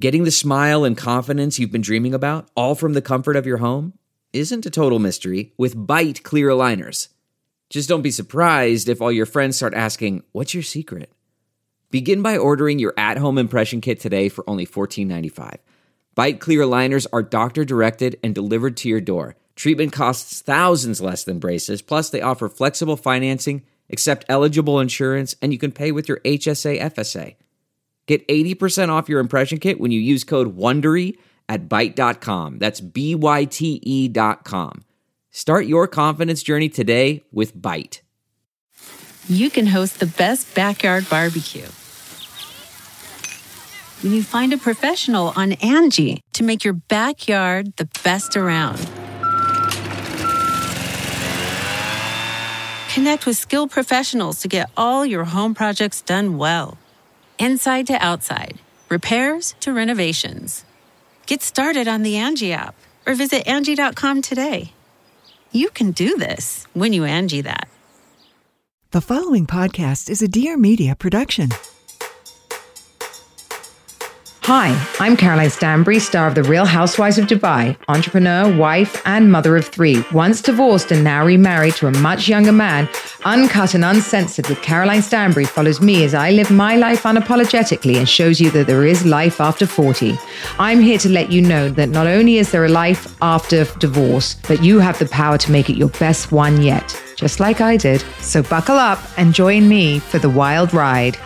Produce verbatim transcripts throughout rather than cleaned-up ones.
Getting the smile and confidence you've been dreaming about, all from the comfort of your home, isn't a total mystery with Byte clear aligners. Just don't be surprised if all your friends start asking, "What's your secret?" Begin by ordering your at-home impression kit today for only fourteen ninety-five. Byte clear aligners are doctor-directed and delivered to your door. Treatment costs thousands less than braces, plus they offer flexible financing, accept eligible insurance, and you can pay with your H S A F S A. Get eighty percent off your impression kit when you use code WONDERY at byte dot com. That's B Y T E dot com. Start your confidence journey today with Byte. You can host the best backyard barbecue when you find a professional on Angie to make your backyard the best around. Connect with skilled professionals to get all your home projects done well. Inside to outside, repairs to renovations. Get started on the Angie app or visit Angie dot com today. You can do this when you Angie that. The following podcast is a Dear Media production. Hi, I'm Caroline Stanbury, star of The Real Housewives of Dubai, entrepreneur, wife, and mother of three. Once divorced and now remarried to a much younger man, Uncut and Uncensored with Caroline Stanbury follows me as I live my life unapologetically and shows you that there is life after forty. I'm here to let you know that not only is there a life after divorce, but you have the power to make it your best one yet, just like I did. So buckle up and join me for the wild ride.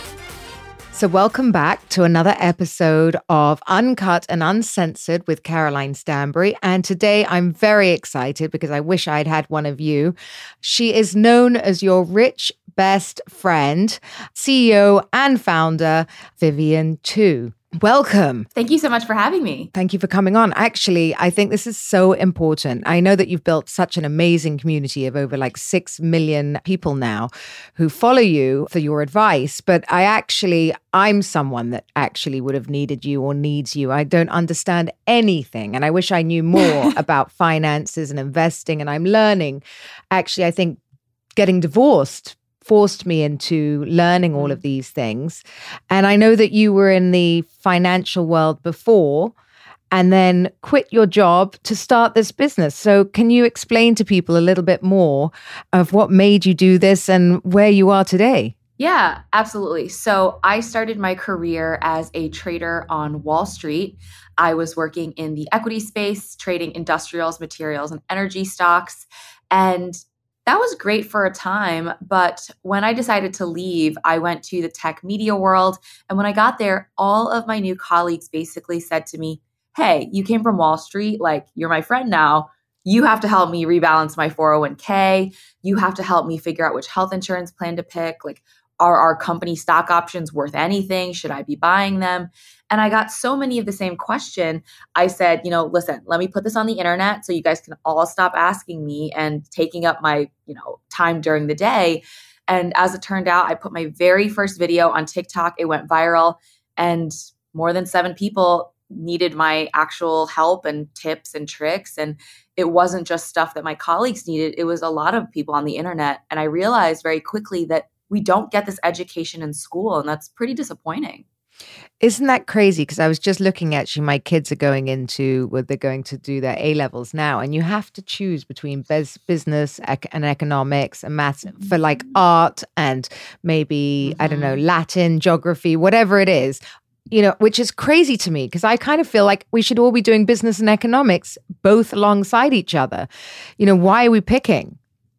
So welcome back to another episode of Uncut and Uncensored with Caroline Stanbury. And today I'm very excited because I wish I'd had one of you. She is known as your rich best friend, C E O and founder, Vivian Tu. Welcome. Thank you so much for having me. Thank you for coming on. Actually, I think this is so important. I know that you've built such an amazing community of over like six million people now who follow you for your advice. But I actually, I'm someone that actually would have needed you or needs you. I don't understand anything. And I wish I knew more about finances and investing. And I'm learning. Actually, I think getting divorced forced me into learning all of these things. And I know that you were in the financial world before and then quit your job to start this business. So can you explain to people a little bit more of what made you do this and where you are today? Yeah, absolutely. So I started my career as a trader on Wall Street. I was working in the equity space, trading industrials, materials, and energy stocks. And that was great for a time, but when I decided to leave, I went to the tech media world. And when I got there, all of my new colleagues basically said to me, "Hey, you came from Wall Street, like you're my friend now. You have to help me rebalance my four oh one k. You have to help me figure out which health insurance plan to pick. Like, are our company stock options worth anything? Should I be buying them?" And I got so many of the same question. I said, you know, listen, let me put this on the internet so you guys can all stop asking me and taking up my, you know, time during the day. And as it turned out, I put my very first video on TikTok. It went viral and more than seven people needed my actual help and tips and tricks. And it wasn't just stuff that my colleagues needed. It was a lot of people on the internet. And I realized very quickly that we don't get this education in school. And that's pretty disappointing. Isn't that crazy? Because I was just looking at you, my kids are going into, well, they're going to do their A-levels now, and you have to choose between bez- business ec- and economics and maths for like art and maybe, mm-hmm. I don't know, Latin, geography, whatever it is, you know, which is crazy to me because I kind of feel like we should all be doing business and economics both alongside each other. You know, why are we picking?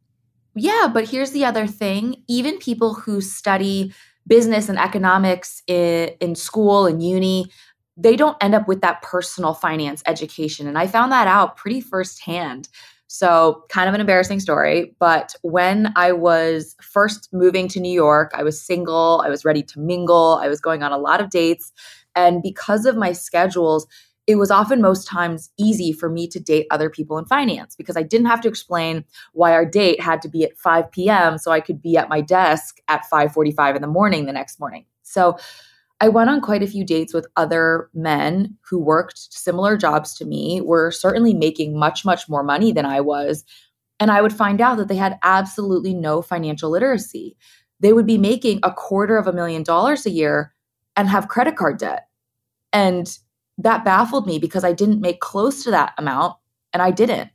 Yeah, but here's the other thing. Even people who study business and economics in, in school and uni, they don't end up with that personal finance education. And I found that out pretty firsthand. So kind of an embarrassing story, but when I was first moving to New York, I was single, I was ready to mingle, I was going on a lot of dates. And because of my schedules, it was often most times easy for me to date other people in finance because I didn't have to explain why our date had to be at five p.m. so I could be at my desk at five forty-five in the morning the next morning. So I went on quite a few dates with other men who worked similar jobs to me, were certainly making much, much more money than I was. And I would find out that they had absolutely no financial literacy. They would be making a quarter of a million dollars a year and have credit card debt. And that baffled me because I didn't make close to that amount, and I didn't.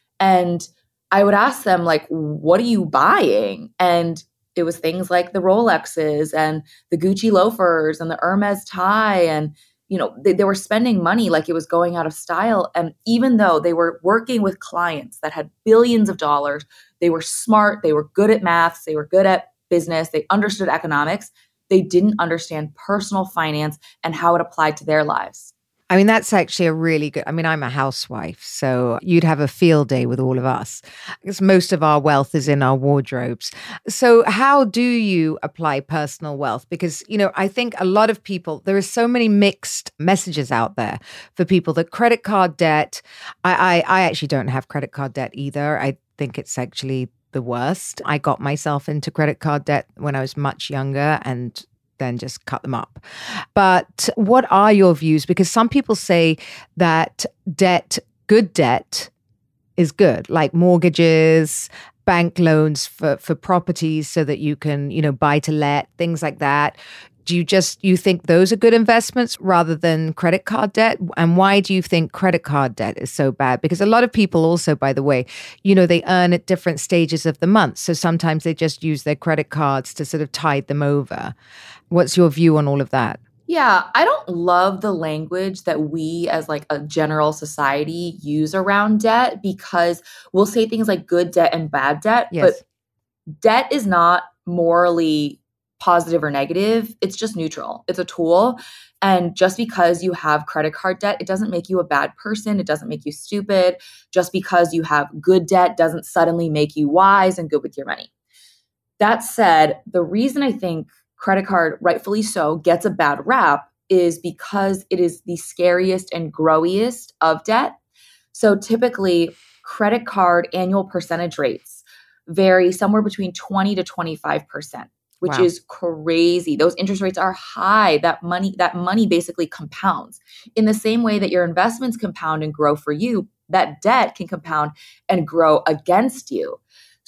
And I would ask them, like, what are you buying? And it was things like the Rolexes and the Gucci loafers and the Hermes tie. And, you know, they, they were spending money like it was going out of style. And even though they were working with clients that had billions of dollars, they were smart, they were good at maths, they were good at business, they understood economics, they didn't understand personal finance and how it applied to their lives. I mean, that's actually a really good, I mean, I'm a housewife, so you'd have a field day with all of us because most of our wealth is in our wardrobes. So how do you apply personal wealth? Because, you know, I think a lot of people, there are so many mixed messages out there for people that credit card debt, I, I, I actually don't have credit card debt either. I think it's actually the worst. I got myself into credit card debt when I was much younger and then just cut them up. But what are your views? Because some people say that debt, good debt is good, like mortgages, bank loans for, for properties so that you can, you know, buy to let, things like that. Do you just, you think those are good investments rather than credit card debt? And why do you think credit card debt is so bad? Because a lot of people also, by the way, you know, they earn at different stages of the month. So sometimes they just use their credit cards to sort of tide them over. What's your view on all of that? Yeah, I don't love the language that we as like a general society use around debt because we'll say things like good debt and bad debt, Yes. but debt is not morally positive or negative. It's just neutral. It's a tool. And just because you have credit card debt, it doesn't make you a bad person. It doesn't make you stupid. Just because you have good debt doesn't suddenly make you wise and good with your money. That said, the reason I think credit card, rightfully so, gets a bad rap is because it is the scariest and growiest of debt. So typically, credit card annual percentage rates vary somewhere between twenty to twenty-five percent, which Wow. is crazy. Those interest rates are high. That money, that money basically compounds. In the same way that your investments compound and grow for you, that debt can compound and grow against you.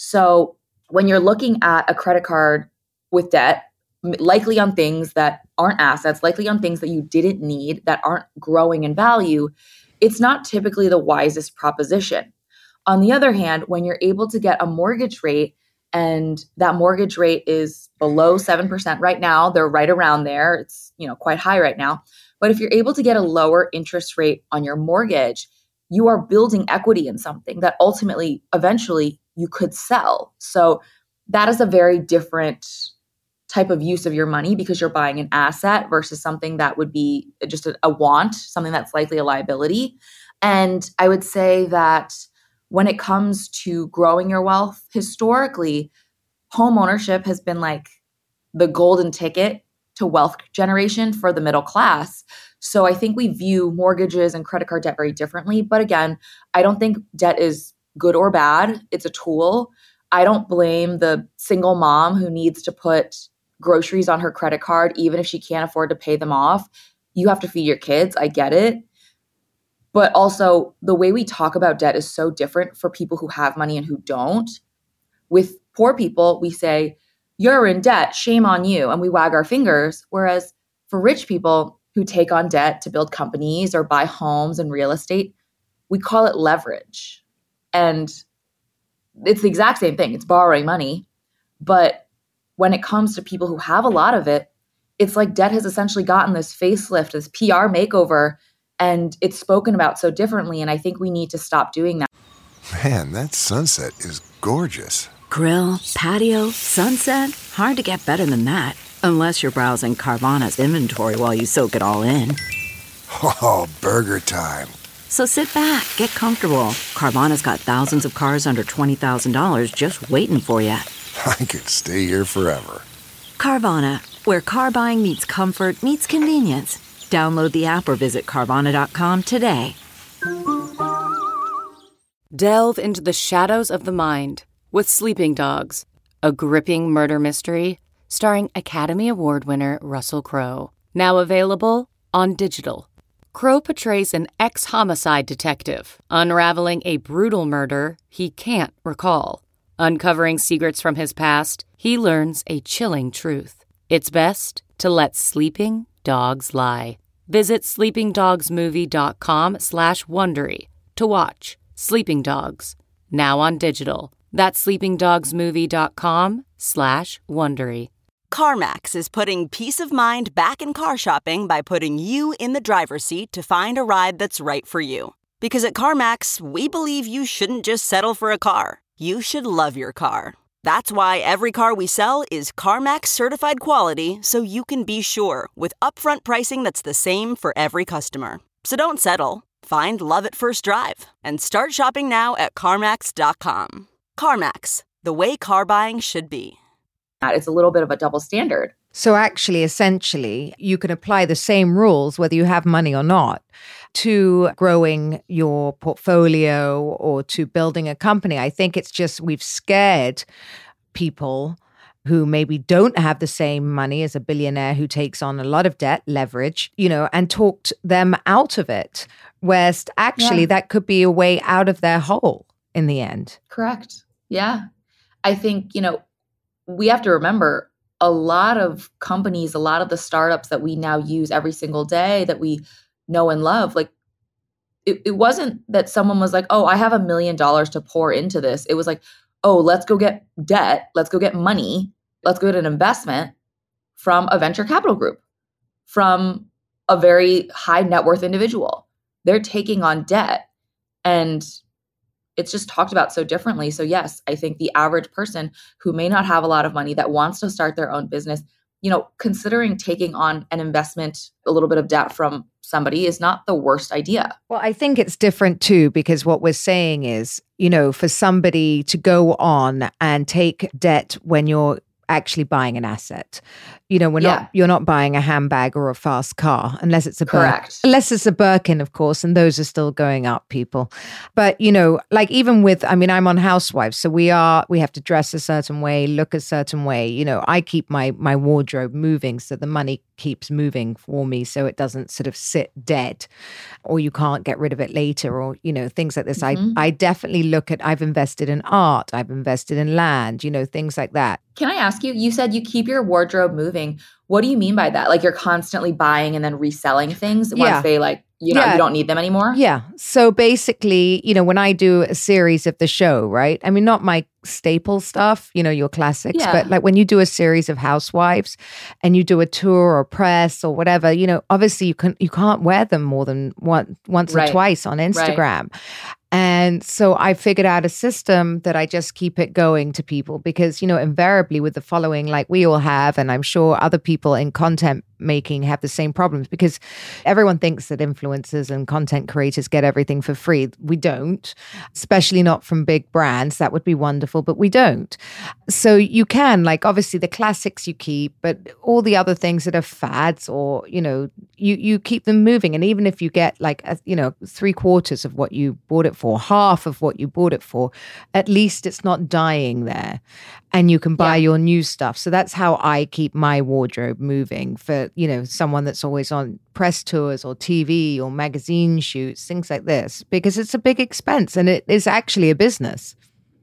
So when you're looking at a credit card with debt, likely on things that aren't assets, likely on things that you didn't need, that aren't growing in value, it's not typically the wisest proposition. On the other hand, when you're able to get a mortgage rate and that mortgage rate is below seven percent right now, they're right around there. It's, you know, quite high right now. But if you're able to get a lower interest rate on your mortgage, you are building equity in something that ultimately, eventually, you could sell. So that is a very different type of use of your money because you're buying an asset versus something that would be just a, a want, something that's likely a liability. And I would say that when it comes to growing your wealth, historically, home ownership has been like the golden ticket to wealth generation for the middle class. So I think we view mortgages and credit card debt very differently. But again, I don't think debt is good or bad. It's a tool. I don't blame the single mom who needs to put groceries on her credit card, even if she can't afford to pay them off. You have to feed your kids. I get it. But also the way we talk about debt is so different for people who have money and who don't. With poor people, we say, you're in debt, shame on you. And we wag our fingers. Whereas for rich people who take on debt to build companies or buy homes and real estate, we call it leverage. And it's the exact same thing. It's borrowing money. But when it comes to people who have a lot of it, it's like debt has essentially gotten this facelift, this P R makeover, and it's spoken about so differently. And I think we need to stop doing that. Man, that sunset is gorgeous. Grill, patio, sunset. Hard to get better than that. Unless you're browsing Carvana's inventory while you soak it all in. Oh, burger time. So sit back, get comfortable. Carvana's got thousands of cars under twenty thousand dollars just waiting for you. I could stay here forever. Carvana, where car buying meets comfort, meets convenience. Download the app or visit Carvana dot com today. Delve into the shadows of the mind with Sleeping Dogs, a gripping murder mystery starring Academy Award winner Russell Crowe. Now available on digital. Crowe portrays an ex-homicide detective unraveling a brutal murder he can't recall. Uncovering secrets from his past, he learns a chilling truth. It's best to let sleeping dogs lie. Visit sleepingdogsmovie.com slash Wondery to watch Sleeping Dogs, now on digital. That's sleepingdogsmovie.com slash Wondery. CarMax is putting peace of mind back in car shopping by putting you in the driver's seat to find a ride that's right for you. Because at CarMax, we believe you shouldn't just settle for a car. You should love your car. That's why every car we sell is CarMax certified quality, so you can be sure with upfront pricing that's the same for every customer. So don't settle. Find love at first drive and start shopping now at CarMax dot com. CarMax, the way car buying should be. It's a little bit of a double standard. So actually, essentially, you can apply the same rules, whether you have money or not, to growing your portfolio or to building a company. I think it's just we've scared people who maybe don't have the same money as a billionaire who takes on a lot of debt, leverage, you know, and talked them out of it. Whereas actually, yeah. that could be a way out of their hole in the end. Correct. Yeah. I think, you know, we have to remember a lot of companies, a lot of the startups that we now use every single day that we know and love, like it, it wasn't that someone was like, oh, I have a million dollars to pour into this. It was like, oh, let's go get debt. Let's go get money. Let's go get an investment from a venture capital group, from a very high net worth individual. They're taking on debt, and it's just talked about so differently. So yes, I think the average person who may not have a lot of money that wants to start their own business, you know, considering taking on an investment, a little bit of debt from somebody is not the worst idea. Well, I think it's different too, because what we're saying is, you know, for somebody to go on and take debt when you're actually buying an asset. You know, we're yeah. not, you're not buying a handbag or a fast car unless it's a Correct. Bir- unless it's a Birkin, of course, and those are still going up, people. But, you know, like even with, I mean, I'm on Housewives, so we are, we have to dress a certain way, look a certain way. You know, I keep my, my wardrobe moving so the money keeps moving for me so it doesn't sort of sit dead or you can't get rid of it later or, you know, things like this. Mm-hmm. I, I definitely look at, I've invested in art, I've invested in land, you know, things like that. Can I ask you, you said you keep your wardrobe moving. What do you mean by that? Like you're constantly buying and then reselling things once yeah. they like, you know, yeah. you don't need them anymore? Yeah. So basically, you know, when I do a series of the show, right? I mean, not my staple stuff, you know, your classics, yeah. but like when you do a series of Housewives and you do a tour or press or whatever, you know, obviously you can you can't wear them more than one once right. or twice on Instagram. Right. And so I figured out a system that I just keep it going to people because, you know, invariably with the following, like we all have, and I'm sure other people in content making have the same problems because everyone thinks that influencers and content creators get everything for free. We don't, especially not from big brands. That would be wonderful, but we don't. So you can, like, obviously the classics you keep, but all the other things that are fads or, you know, you, you keep them moving. And even if you get like, a, you know, three quarters of what you bought it for, half of what you bought it for, at least it's not dying there and you can buy yeah. your new stuff. So that's how I keep my wardrobe moving for, you know, someone that's always on press tours or T V or magazine shoots, things like this, because it's a big expense and it is actually a business.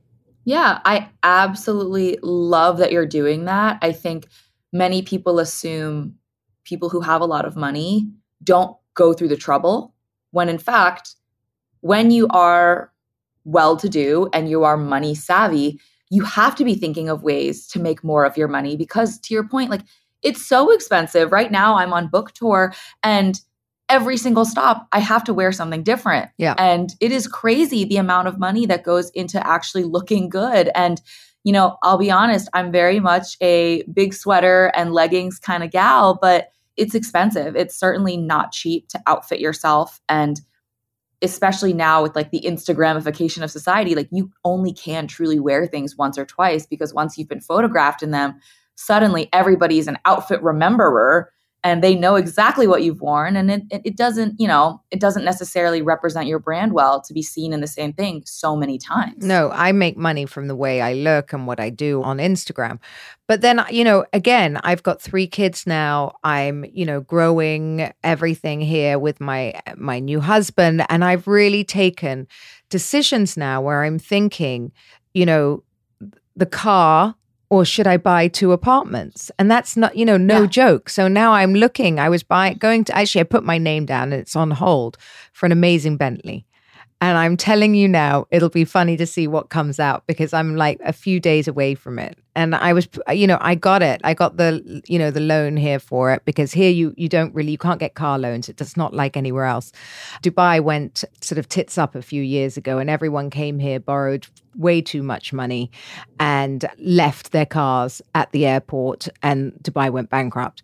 Yeah, I absolutely love that you're doing that. I think many people assume people who have a lot of money don't go through the trouble, when in fact, when you are well-to-do and you are money savvy, you have to be thinking of ways to make more of your money because, to your point, like, it's so expensive. Right now, I'm on book tour and every single stop, I have to wear something different. Yeah. And it is crazy the amount of money that goes into actually looking good. And, you know, I'll be honest, I'm very much a big sweater and leggings kind of gal, but it's expensive. It's certainly not cheap to outfit yourself. And especially now with like the Instagramification of society, like you only can truly wear things once or twice because once you've been photographed in them, suddenly everybody's an outfit rememberer and they know exactly what you've worn. And it, it doesn't, you know, it doesn't necessarily represent your brand well to be seen in the same thing so many times. No, I make money from the way I look and what I do on Instagram. But then, you know, again, I've got three kids now. I'm, you know, growing everything here with my my new husband. And I've really taken decisions now where I'm thinking, you know, the car or should I buy two apartments? And that's not, you know, no yeah. joke. So now I'm looking, I was buying, going to, actually I put my name down and it's on hold for an amazing Bentley. And I'm telling you now, it'll be funny to see what comes out because I'm like a few days away from it. And I was, you know, I got it. I got the, you know, the loan here for it because here you you don't really, you can't get car loans. It's not like anywhere else. Dubai went sort of tits up a few years ago and everyone came here, borrowed way too much money and left their cars at the airport and Dubai went bankrupt.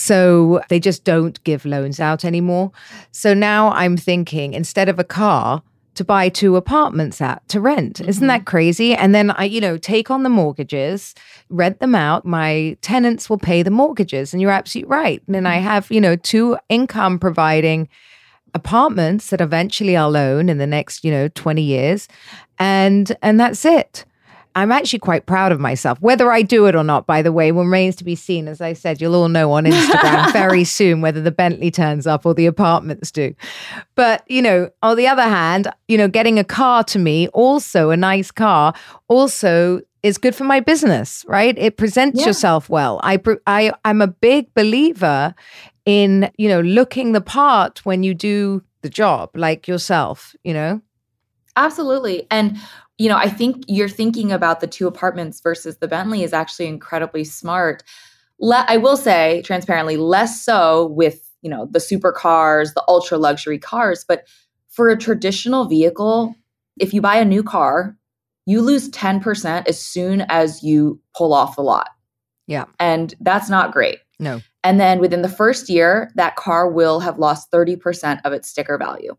So they just don't give loans out anymore. So now I'm thinking instead of a car, to buy two apartments at to rent. Mm-hmm. Isn't that crazy? And then I, you know, take on the mortgages, rent them out. My tenants will pay the mortgages. And you're absolutely right. And then I have, you know, two income providing apartments that eventually I'll own in the next, you know, twenty years. And, and that's it. I'm actually quite proud of myself. Whether I do it or not, by the way, remains to be seen. As I said, you'll all know on Instagram very soon whether the Bentley turns up or the apartments do. But, you know, on the other hand, you know, getting a car to me, also a nice car, also is good for my business, right? It presents yeah. yourself well. I, I, I'm a big believer in, you know, looking the part when you do the job, like yourself, you know? Absolutely. And you know, I think you're thinking about the two apartments versus the Bentley is actually incredibly smart. Le- I will say transparently, less so with, you know, the supercars, the ultra luxury cars. But for a traditional vehicle, if you buy a new car, you lose ten percent as soon as you pull off the lot. Yeah. And that's not great. No. And then within the first year, that car will have lost thirty percent of its sticker value.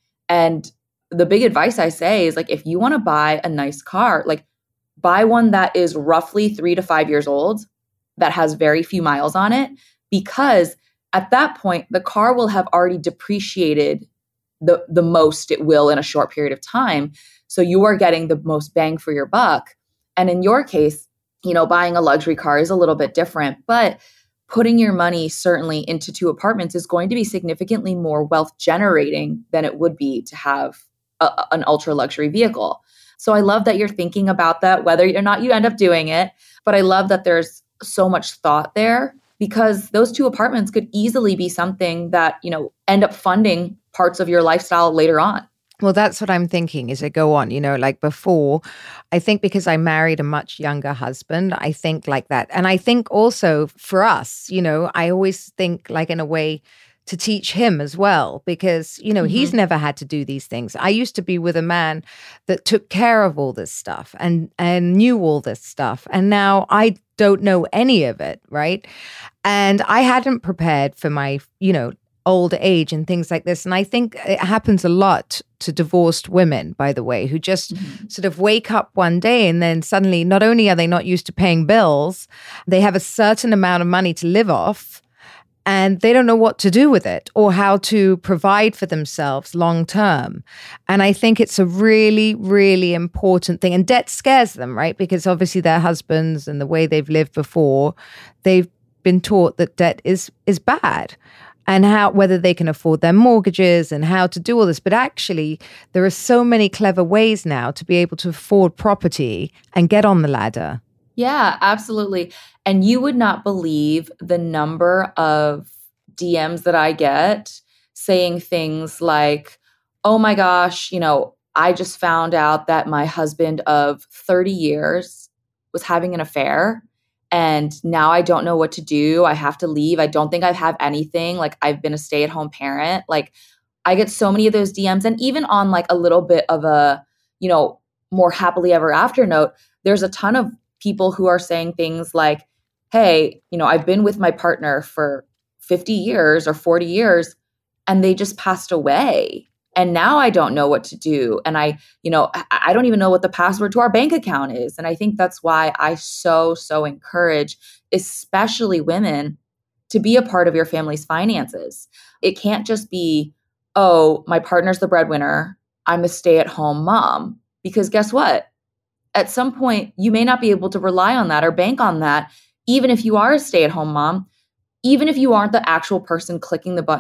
And the big advice I say is like, if you want to buy a nice car, like buy one that is roughly three to five years old, that has very few miles on it, because at that point, the car will have already depreciated the, the most it will in a short period of time. So you are getting the most bang for your buck. And in your case, you know, buying a luxury car is a little bit different, but putting your money certainly into two apartments is going to be significantly more wealth generating than it would be to have A, an ultra luxury vehicle. So I love that you're thinking about that, whether or not you end up doing it. But I love that there's so much thought there because those two apartments could easily be something that, you know, end up funding parts of your lifestyle later on. Well, that's what I'm thinking as I go on, you know, like before, I think because I married a much younger husband, I think like that. And I think also for us, you know, I always think like in a way, to teach him as well, because, you know, mm-hmm. he's never had to do these things. I used to be with a man that took care of all this stuff and, and knew all this stuff. And now I don't know any of it, right? And I hadn't prepared for my, you know, old age and things like this. And I think it happens a lot to divorced women, by the way, who just mm-hmm. sort of wake up one day and then suddenly not only are they not used to paying bills, they have a certain amount of money to live off, and they don't know what to do with it or how to provide for themselves long term. And I think it's a really, really important thing. And debt scares them, right? Because obviously their husbands and the way they've lived before, they've been taught that debt is is bad. And how whether they can afford their mortgages and how to do all this. But actually, there are so many clever ways now to be able to afford property and get on the ladder. Yeah, absolutely. And you would not believe the number of D Ms that I get saying things like, oh my gosh, you know, I just found out that my husband of thirty years was having an affair. And now I don't know what to do. I have to leave. I don't think I have anything. Like I've been a stay-at-home parent. Like I get so many of those D Ms. And even on like a little bit of a, you know, more happily ever after note, there's a ton of people who are saying things like, hey, you know, I've been with my partner for fifty years or forty years and they just passed away. And now I don't know what to do. And I, you know, I don't even know what the password to our bank account is. And I think that's why I so, so encourage, especially women, to be a part of your family's finances. It can't just be, oh, my partner's the breadwinner, I'm a stay-at-home mom. Because guess what? At some point, you may not be able to rely on that or bank on that, even if you are a stay-at-home mom, even if you aren't the actual person clicking the buttons.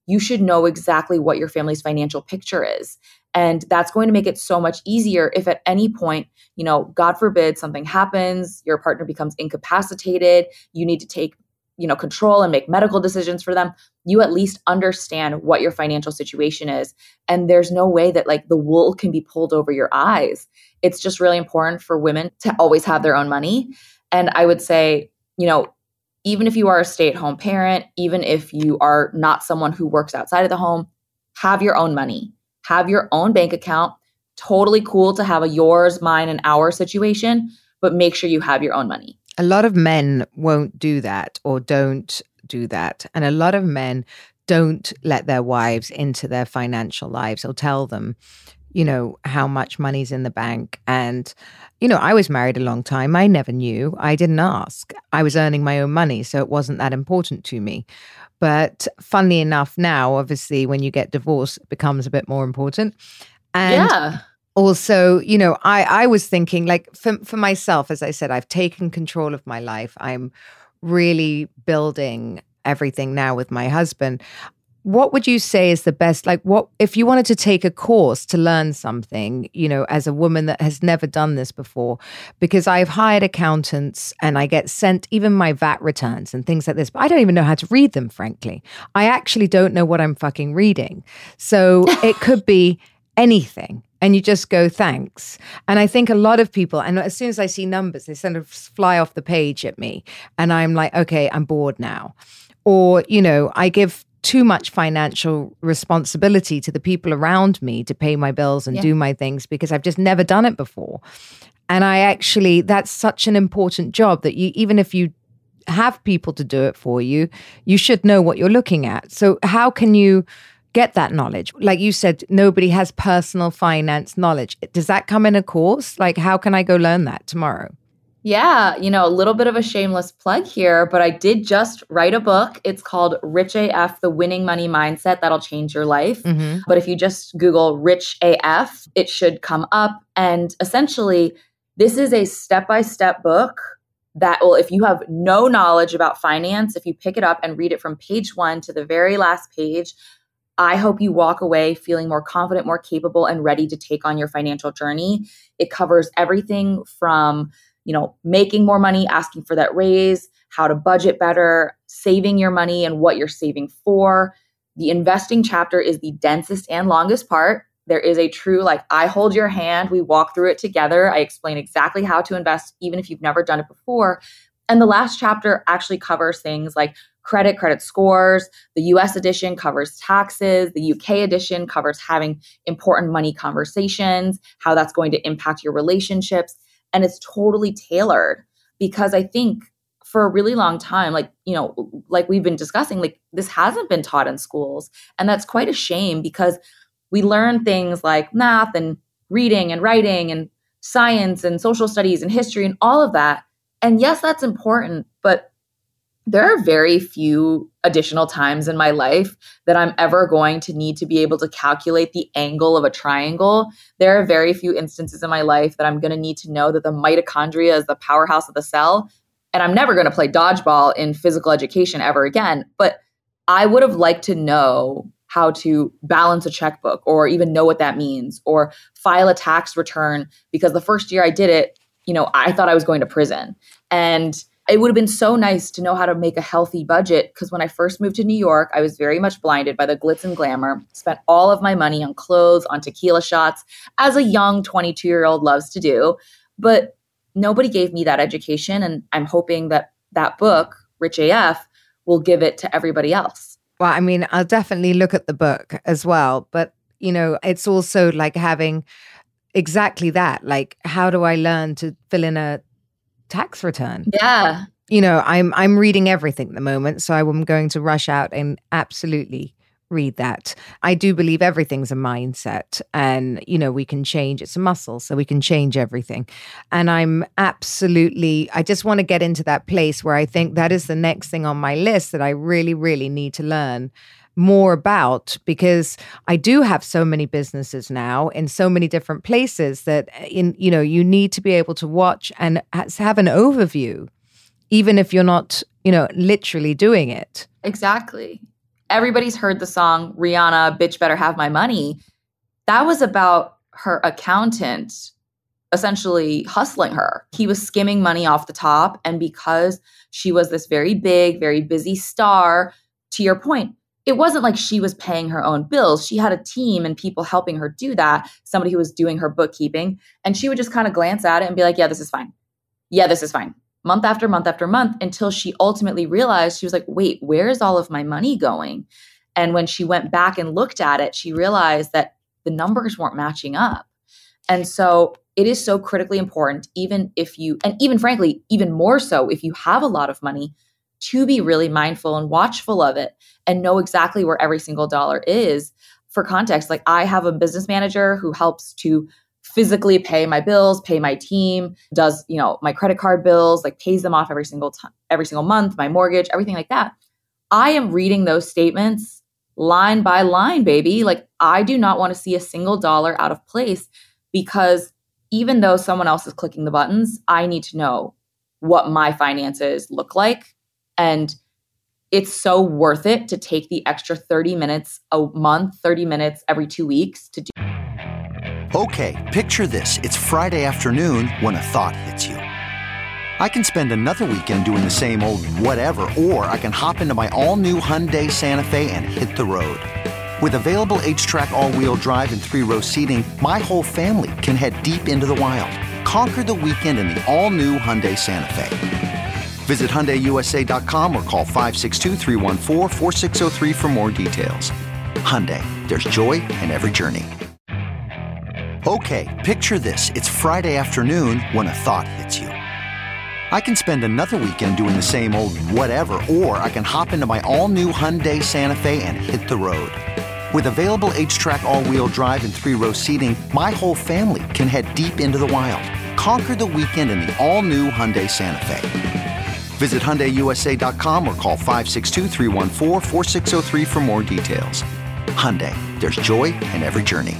you should know exactly what your family's financial picture is. And that's going to make it so much easier if at any point, you know, God forbid something happens, your partner becomes incapacitated, you need to take, you know, control and make medical decisions for them. You at least understand what your financial situation is. And there's no way that like the wool can be pulled over your eyes. It's just really important for women to always have their own money. And I would say, you know, even if you are a stay-at-home parent, even if you are not someone who works outside of the home, have your own money. Have your own bank account. Totally cool to have a yours, mine, and our situation, but make sure you have your own money. A lot of men won't do that or don't do that. And a lot of men don't let their wives into their financial lives or tell them, you know, how much money's in the bank. And, you know, I was married a long time. I never knew. I didn't ask. I was earning my own money, so it wasn't that important to me. But funnily enough, now, obviously, when you get divorced, it becomes a bit more important. And yeah. also, you know, I, I was thinking like for, for myself, as I said, I've taken control of my life. I'm really building everything now with my husband. What would you say is the best, like what, if you wanted to take a course to learn something, you know, as a woman that has never done this before, because I've hired accountants and I get sent even my V A T returns and things like this, but I don't even know how to read them, frankly. I actually don't know what I'm fucking reading. So it could be anything. And you just go, thanks. And I think a lot of people, and as soon as I see numbers, they sort of fly off the page at me. And I'm like, okay, I'm bored now. Or, you know, I give too much financial responsibility to the people around me to pay my bills and yeah. do my things because I've just never done it before. And I actually, that's such an important job that you, even if you have people to do it for you, you should know what you're looking at. So how can you get that knowledge? Like you said, nobody has personal finance knowledge. Does that come in a course? Like, how can I go learn that tomorrow? Yeah, you know, a little bit of a shameless plug here, but I did just write a book. It's called Rich A F, The Winning Money Mindset That'll Change Your Life. Mm-hmm. But if you just Google Rich A F, it should come up. And essentially, this is a step-by-step book that will, if you have no knowledge about finance, if you pick it up and read it from page one to the very last page, I hope you walk away feeling more confident, more capable, and ready to take on your financial journey. It covers everything from, you know, making more money, asking for that raise, how to budget better, saving your money and what you're saving for. The investing chapter is the densest and longest part. There is a true, like, I hold your hand, we walk through it together. I explain exactly how to invest, even if you've never done it before. And the last chapter actually covers things like credit, credit scores. The U S edition covers taxes. The U K edition covers having important money conversations, how that's going to impact your relationships. And it's totally tailored because I think for a really long time, like, you know, like we've been discussing, like this hasn't been taught in schools. And that's quite a shame because we learn things like math and reading and writing and science and social studies and history and all of that. And yes, that's important, but there are very few additional times in my life that I'm ever going to need to be able to calculate the angle of a triangle. There are very few instances in my life that I'm going to need to know that the mitochondria is the powerhouse of the cell. And I'm never going to play dodgeball in physical education ever again. But I would have liked to know how to balance a checkbook or even know what that means or file a tax return, because the first year I did it, you know, I thought I was going to prison. And it would have been so nice to know how to make a healthy budget because when I first moved to New York, I was very much blinded by the glitz and glamour, spent all of my money on clothes, on tequila shots, as a young twenty-two-year-old loves to do. But nobody gave me that education. And I'm hoping that that book, Rich A F, will give it to everybody else. Well, I mean, I'll definitely look at the book as well. But, you know, it's also like having exactly that. Like, how do I learn to fill in a tax return? Yeah. You know, I'm I'm reading everything at the moment, so I'm going to rush out and absolutely read that. I do believe everything's a mindset and, you know, we can change. It's a muscle, so we can change everything. And I'm absolutely, I just want to get into that place where I think that is the next thing on my list that I really, really need to learn more about, because I do have so many businesses now in so many different places that, in you know, you need to be able to watch and have an overview, even if you're not, you know, literally doing it. Exactly. everybody's heard the song Rihanna, Bitch Better Have My Money. That was about her accountant essentially hustling her. He was skimming money off the top. And because she was this very big, very busy star, to your point, it wasn't like she was paying her own bills. She had a team and people helping her do that, somebody who was doing her bookkeeping. And she would just kind of glance at it and be like, yeah, this is fine. Yeah, this is fine. Month after month after month, until she ultimately realized, she was like, wait, where's all of my money going? And when she went back and looked at it, she realized that the numbers weren't matching up. And so it is so critically important, even if you, and even frankly, even more so if you have a lot of money, to be really mindful and watchful of it and know exactly where every single dollar is. For context, like I have a business manager who helps to physically pay my bills, pay my team, does, you know, my credit card bills, like pays them off every single time, every single month, my mortgage, everything like that. I am reading those statements line by line, baby. Like I do not want to see a single dollar out of place, because even though someone else is clicking the buttons, I need to know what my finances look like. And it's so worth it to take the extra thirty minutes a month, thirty minutes every two weeks to do. Okay, picture this. It's Friday afternoon when a thought hits you. I can spend another weekend doing the same old whatever, or I can hop into my all-new Hyundai Santa Fe and hit the road. With available H-Track all-wheel drive and three-row seating, my whole family can head deep into the wild. Conquer the weekend in the all-new Hyundai Santa Fe. Visit Hyundai U S A dot com or call five six two, three one four, four six zero three for more details. Hyundai, there's joy in every journey. Okay, picture this. It's Friday afternoon when a thought hits you. I can spend another weekend doing the same old whatever, or I can hop into my all-new Hyundai Santa Fe and hit the road. With available H-Track all-wheel drive and three-row seating, my whole family can head deep into the wild. Conquer the weekend in the all-new Hyundai Santa Fe. Visit Hyundai U S A dot com or call five six two, three one four, four six zero three for more details. Hyundai, there's joy in every journey.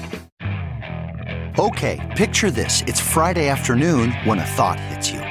Okay, picture this. It's Friday afternoon when a thought hits you.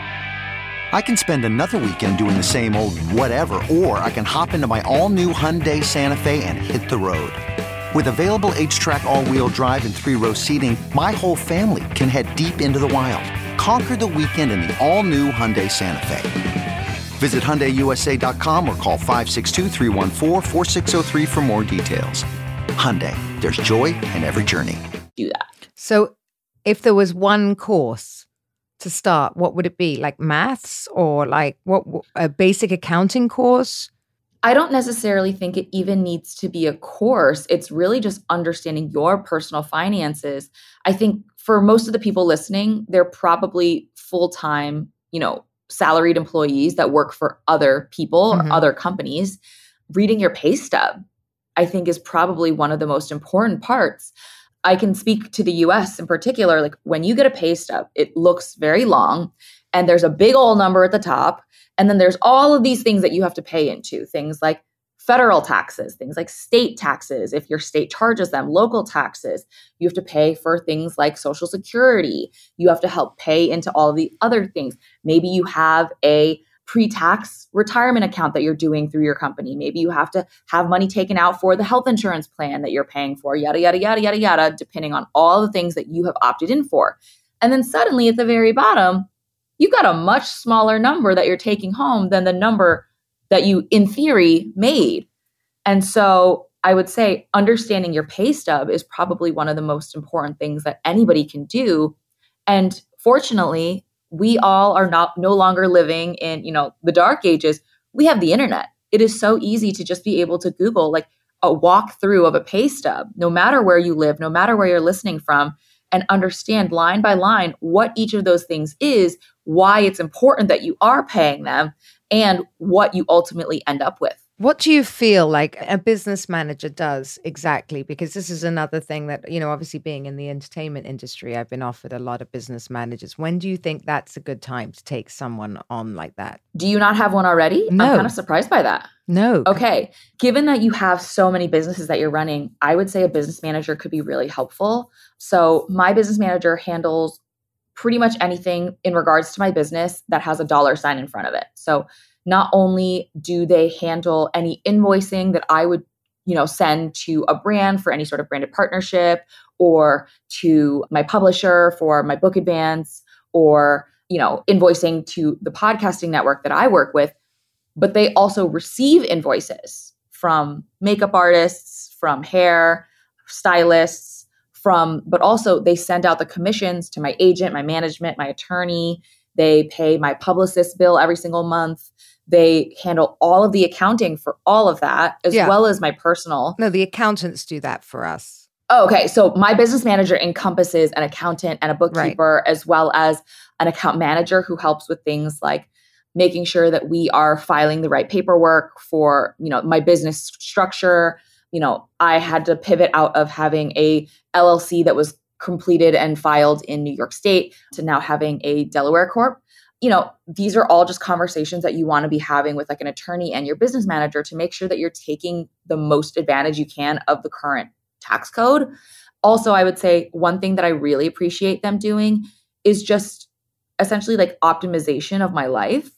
I can spend another weekend doing the same old whatever, or I can hop into my all-new Hyundai Santa Fe and hit the road. With available H-Track all-wheel drive and three-row seating, my whole family can head deep into the wild. Conquer the weekend in the all-new Hyundai Santa Fe. Visit Hyundai U S A dot com or call five six two, three one four, four six zero three for more details. Hyundai, there's joy in every journey. Do that. So if there was one course to start, what would it be? Like maths or like what a basic accounting course? I don't necessarily think it even needs to be a course. It's really just understanding your personal finances. I think for most of the people listening, they're probably full-time, you know, salaried employees that work for other people mm-hmm. or other companies. Reading your pay stub, I think, is probably one of the most important parts. I can speak to the U S in particular. Like when you get a pay stub, it looks very long and there's a big old number at the top. And then there's all of these things that you have to pay into, things like federal taxes, things like state taxes, if your state charges them, local taxes. You have to pay for things like Social Security. You have to help pay into all of the other things. Maybe you have a pre-tax retirement account that you're doing through your company. Maybe you have to have money taken out for the health insurance plan that you're paying for, yada, yada, yada, yada, yada, depending on all the things that you have opted in for. And then suddenly at the very bottom, you've got a much smaller number that you're taking home than the number that you, in theory, made. And so I would say understanding your pay stub is probably one of the most important things that anybody can do. And fortunately, we all are not no longer living in, you know, the dark ages. We have the internet. It is so easy to just be able to Google like a walkthrough of a pay stub, no matter where you live, no matter where you're listening from, and understand line by line what each of those things is, why it's important that you are paying them, and what you ultimately end up with. What do you feel like a business manager does exactly? Because this is another thing that, you know, obviously being in the entertainment industry, I've been offered a lot of business managers. When do you think that's a good time to take someone on like that? Do you not have one already? No. I'm kind of surprised by that. No. Okay. Given that you have so many businesses that you're running, I would say a business manager could be really helpful. So my business manager handles pretty much anything in regards to my business that has a dollar sign in front of it. So not only do they handle any invoicing that I would you know, send to a brand for any sort of branded partnership, or to my publisher for my book advance, or, you know, invoicing to the podcasting network that I work with. But they also receive invoices from makeup artists, from hair stylists, from, but also they send out the commissions to my agent, my management, my attorney. They pay my publicist bill every single month. They handle all of the accounting for all of that, as Yeah. well as my personal. No, the accountants do that for us. Oh, okay. So my business manager encompasses an accountant and a bookkeeper, right, as well as an account manager who helps with things like making sure that we are filing the right paperwork for, you know, my business structure. You know, I had to pivot out of having a L L C that was completed and filed in New York State to now having a Delaware Corp. You know, these are all just conversations that you want to be having with like an attorney and your business manager to make sure that you're taking the most advantage you can of the current tax code. Also, I would say one thing that I really appreciate them doing is just essentially like optimization of my life.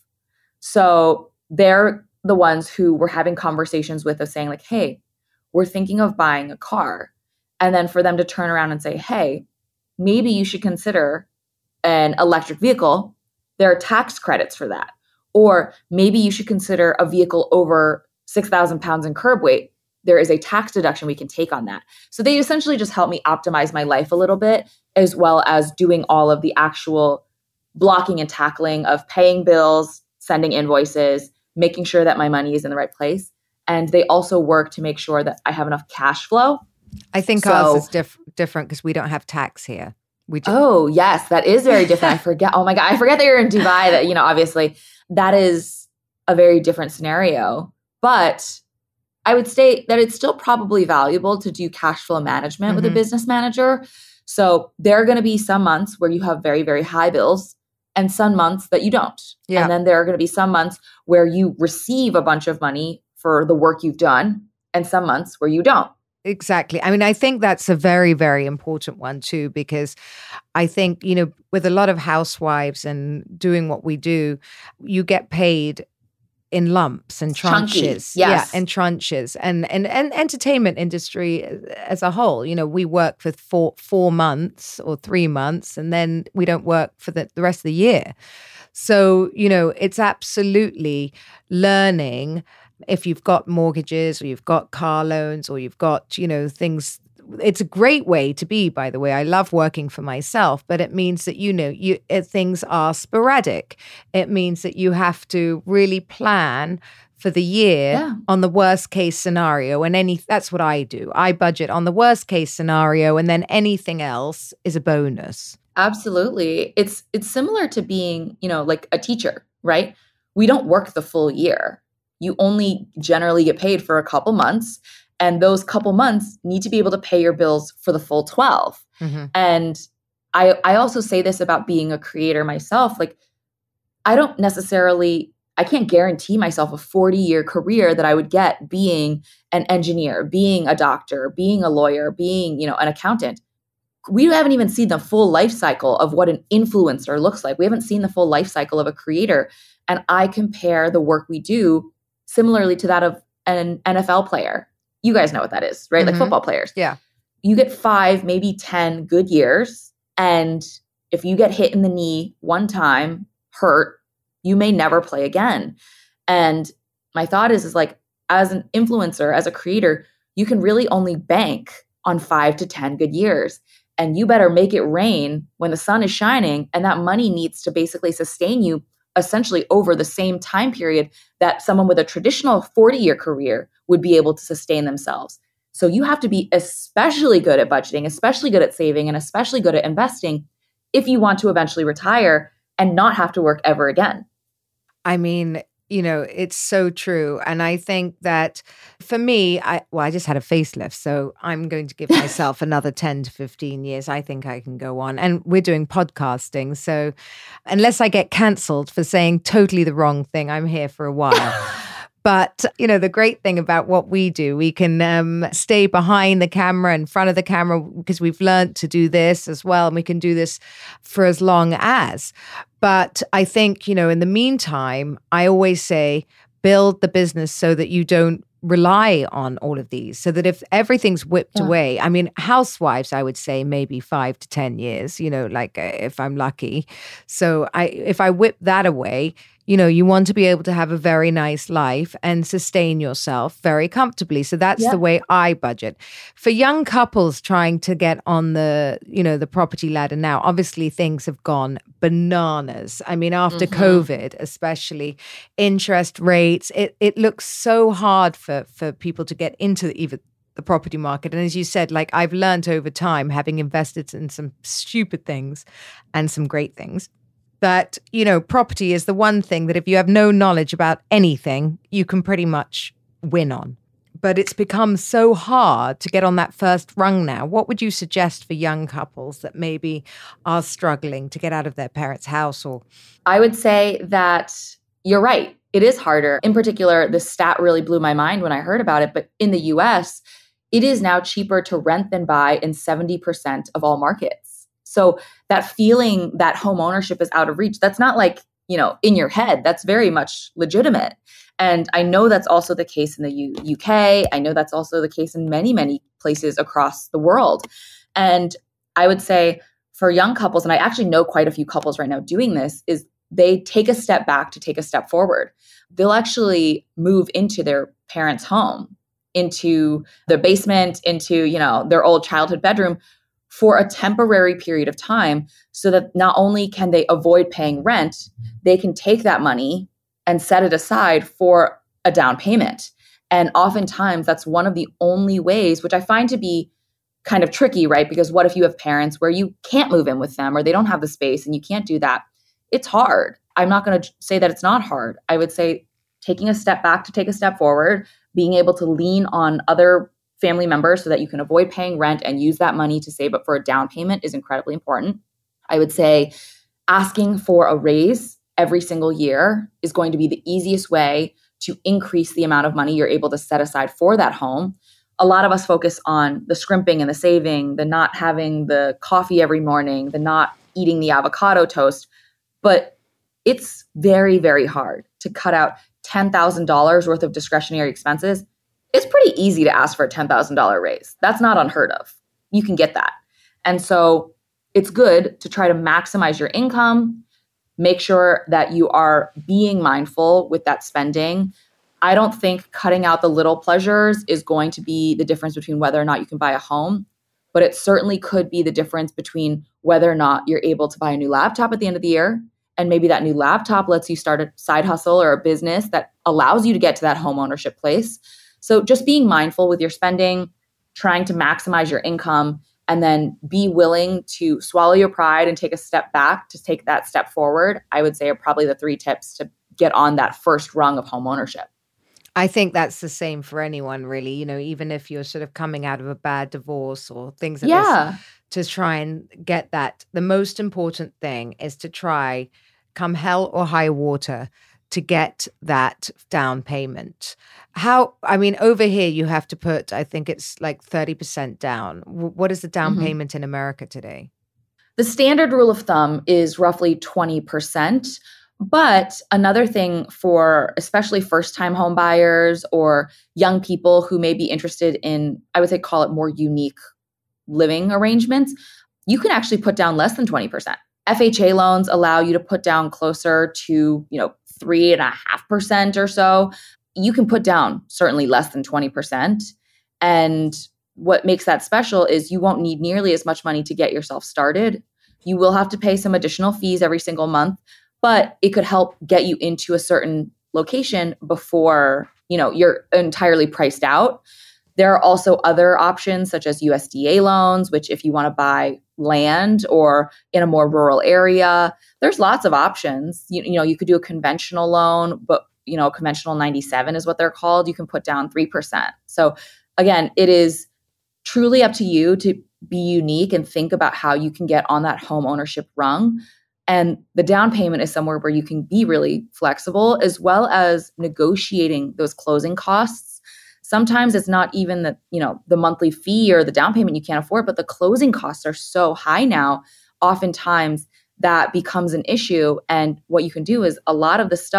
So they're the ones who were having conversations with us saying like, hey, we're thinking of buying a car. And then for them to turn around and say, hey, maybe you should consider an electric vehicle. There are tax credits for that. Or maybe you should consider a vehicle over six thousand pounds in curb weight. There is a tax deduction we can take on that. So they essentially just help me optimize my life a little bit, as well as doing all of the actual blocking and tackling of paying bills, sending invoices, making sure that my money is in the right place. And they also work to make sure that I have enough cash flow. I think So- ours is diff- different because we don't have tax here. We do. Oh, yes, that is very different. I forget. Oh my God. I forget that you're in Dubai. That, you know, obviously that is a very different scenario. But I would say that it's still probably valuable to do cash flow management with a Mhm. business manager. So there are going to be some months where you have very, very high bills and some months that you don't. Yeah. And then there are going to be some months where you receive a bunch of money for the work you've done and some months where you don't. Exactly. I mean, I think that's a very, very important one too, because I think, you know, with a lot of housewives and doing what we do, you get paid in lumps and Chunky, tranches. yes. Yeah, and tranches. And, and and entertainment industry as a whole, you know, we work for four, four months or three months and then we don't work for the, the rest of the year. So, you know, it's absolutely learning. If you've got mortgages or you've got car loans or you've got, you know, things, it's a great way to be, by the way. I love working for myself, but it means that, you know, you uh, things are sporadic. It means that you have to really plan for the year Yeah. on the worst case scenario. And any, that's what I do. I budget on the worst case scenario and then anything else is a bonus. Absolutely. It's it's similar to being, you know, like a teacher, right? We don't work the full year. You only generally get paid for a couple months, and those couple months need to be able to pay your bills for the full twelve. Mm-hmm. And I I also say this about being a creator myself. Like, I don't necessarily, I can't guarantee myself a forty-year career that I would get being an engineer, being a doctor, being a lawyer, being, you know, an accountant. We haven't even seen the full life cycle of what an influencer looks like. We haven't seen the full life cycle of a creator. And I compare the work we do similarly to that of an N F L player. You guys know what that is, right? Mhm. Like football players. Yeah. You get five, maybe ten good years. And if you get hit in the knee one time, hurt, you may never play again. And my thought is, is like, as an influencer, as a creator, you can really only bank on five to ten good years. And you better make it rain when the sun is shining. And that money needs to basically sustain you essentially over the same time period that someone with a traditional forty-year career would be able to sustain themselves. So you have to be especially good at budgeting, especially good at saving, and especially good at investing if you want to eventually retire and not have to work ever again. I mean, you know, it's so true. And I think that for me, I well, I just had a facelift. So I'm going to give myself another ten to fifteen years. I think I can go on. And we're doing podcasting. So unless I get cancelled for saying totally the wrong thing, I'm here for a while. But, you know, the great thing about what we do, we can um, stay behind the camera, in front of the camera, because we've learned to do this as well. And we can do this for as long as. But I think, you know, in the meantime, I always say, build the business so that you don't rely on all of these, so that if everything's whipped Yeah. away, I mean, housewives, I would say maybe five to ten years, you know, like uh, if I'm lucky. So I, if I whip that away, you know, you want to be able to have a very nice life and sustain yourself very comfortably. So that's Yeah. the way I budget. For young couples trying to get on the, you know, the property ladder now, obviously things have gone bananas. I mean, after Mm-hmm. COVID, especially interest rates, it, it looks so hard for, for people to get into even the property market. And as you said, like I've learned over time, having invested in some stupid things and some great things, that, you know, property is the one thing that if you have no knowledge about anything, you can pretty much win on. But it's become so hard to get on that first rung now. What would you suggest for young couples that maybe are struggling to get out of their parents' house? Or I would say that you're right. It is harder. In particular, the stat really blew my mind when I heard about it. But in the U S, it is now cheaper to rent than buy in seventy percent of all markets. So that feeling that home ownership is out of reach, that's not like, you know, in your head. That's very much legitimate. And I know that's also the case in the U- UK. I know that's also the case in many, many places across the world. And I would say for young couples, and I actually know quite a few couples right now doing this, is they take a step back to take a step forward. They'll actually move into their parents' home, into their basement, into, you know, their old childhood bedroom for a temporary period of time, so that not only can they avoid paying rent, they can take that money and set it aside for a down payment. And oftentimes that's one of the only ways, which I find to be kind of tricky, right? Because what if you have parents where you can't move in with them, or they don't have the space and you can't do that? It's hard. I'm not going to say that it's not hard. I would say taking a step back to take a step forward, being able to lean on other family members so that you can avoid paying rent and use that money to save up for a down payment is incredibly important. I would say asking for a raise every single year is going to be the easiest way to increase the amount of money you're able to set aside for that home. A lot of us focus on the scrimping and the saving, the not having the coffee every morning, the not eating the avocado toast. But it's very, very hard to cut out ten thousand dollars worth of discretionary expenses. It's pretty easy to ask for a ten thousand dollars raise. That's not unheard of. You can get that. And so it's good to try to maximize your income, make sure that you are being mindful with that spending. I don't think cutting out the little pleasures is going to be the difference between whether or not you can buy a home, but it certainly could be the difference between whether or not you're able to buy a new laptop at the end of the year. And maybe that new laptop lets you start a side hustle or a business that allows you to get to that home ownership place. So just being mindful with your spending, trying to maximize your income, and then be willing to swallow your pride and take a step back to take that step forward, I would say are probably the three tips to get on that first rung of home ownership. I think that's the same for anyone, really. You know, even if you're sort of coming out of a bad divorce or things like Yeah. this, to try and get that. The most important thing is to try, come hell or high water, to get that down payment. How, I mean, over here you have to put, I think it's like thirty percent down. W- What is the down Mhm. payment in America today? The standard rule of thumb is roughly twenty percent. But another thing for especially first-time home buyers or young people who may be interested in, I would say, call it more unique living arrangements, you can actually put down less than twenty percent. F H A loans allow you to put down closer to, you know, three and a half percent or so. You can put down certainly less than twenty percent. And what makes that special is you won't need nearly as much money to get yourself started. You will have to pay some additional fees every single month, but it could help get you into a certain location before, you know, you're entirely priced out. There are also other options such as U S D A loans, which if you want to buy land or in a more rural area, there's lots of options. You, you know, you could do a conventional loan, but, you know, conventional ninety-seven is what they're called. You can put down three percent. So again, it is truly up to you to be unique and think about how you can get on that home ownership rung. And the down payment is somewhere where you can be really flexible, as well as negotiating those closing costs. Sometimes it's not even the, you know, the monthly fee or the down payment you can't afford, but the closing costs are so high now. Oftentimes that becomes an issue. And what you can do is a lot of the stuff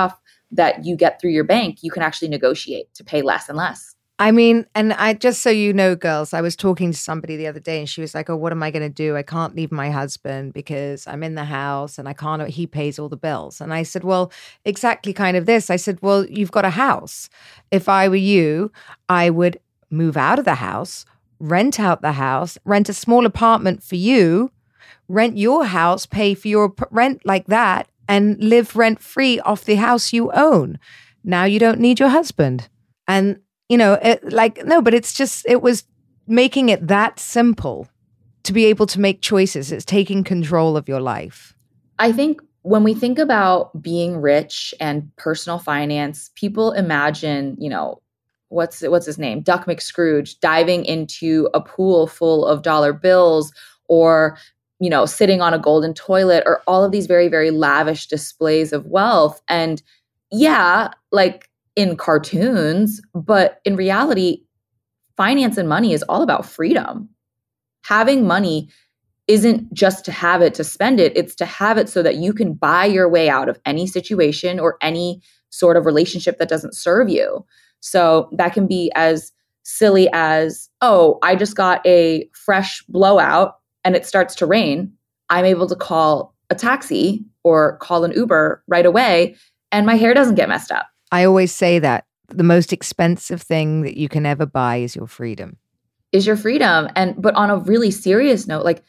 that you get through your bank, you can actually negotiate to pay less and less. I mean, and I just so you know, girls, I was talking to somebody the other day and she was like, oh, what am I going to do? I can't leave my husband because I'm in the house and I can't, he pays all the bills. And I said, well, exactly kind of this. I said, well, you've got a house. If I were you, I would move out of the house, rent out the house, rent a small apartment for you, rent your house, pay for your rent like that, and live rent free off the house you own. Now you don't need your husband. And You know, it, like, no, but it's just, it was making it that simple to be able to make choices. It's taking control of your life. I think when we think about being rich and personal finance, people imagine, you know, what's what's his name? Duck McScrooge diving into a pool full of dollar bills, or, you know, sitting on a golden toilet, or all of these very, very lavish displays of wealth. And yeah, like, in cartoons, but in reality, finance and money is all about freedom. Having money isn't just to have it to spend it, it's to have it so that you can buy your way out of any situation or any sort of relationship that doesn't serve you. So that can be as silly as, oh, I just got a fresh blowout and it starts to rain. I'm able to call a taxi or call an Uber right away, and my hair doesn't get messed up. I always say that the most expensive thing that you can ever buy is your freedom. Is your freedom. And but on a really serious note, like,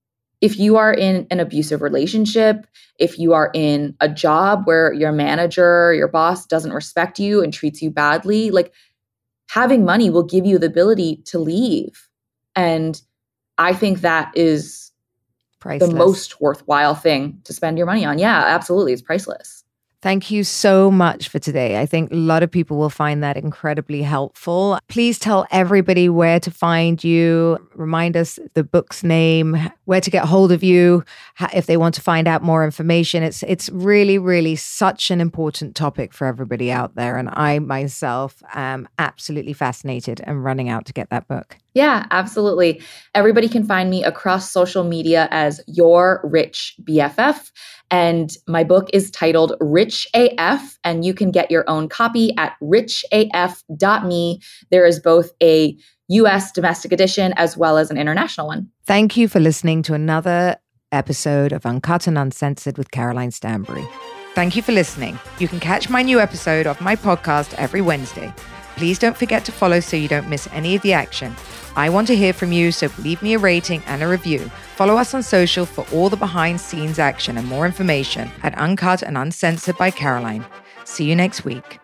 if you are in an abusive relationship, if you are in a job where your manager, your boss doesn't respect you and treats you badly, like, having money will give you the ability to leave. And I think that is priceless. The most worthwhile thing to spend your money on. Yeah, absolutely. It's priceless. Thank you so much for today. I think a lot of people will find that incredibly helpful. Please tell everybody where to find you. Remind us the book's name, where to get hold of you, if they want to find out more information. It's it's really, really such an important topic for everybody out there. And I myself am absolutely fascinated and running out to get that book. Yeah, absolutely. Everybody can find me across social media as Your Rich B F F. And my book is titled Rich A F, and you can get your own copy at rich A F dot me. There is both a U S domestic edition as well as an international one. Thank you for listening to another episode of Uncut and Uncensored with Caroline Stanbury. Thank you for listening. You can catch my new episode of my podcast every Wednesday. Please don't forget to follow so you don't miss any of the action. I want to hear from you, so leave me a rating and a review. Follow us on social for all the behind-scenes action and more information at Uncut and Uncensored by Caroline. See you next week.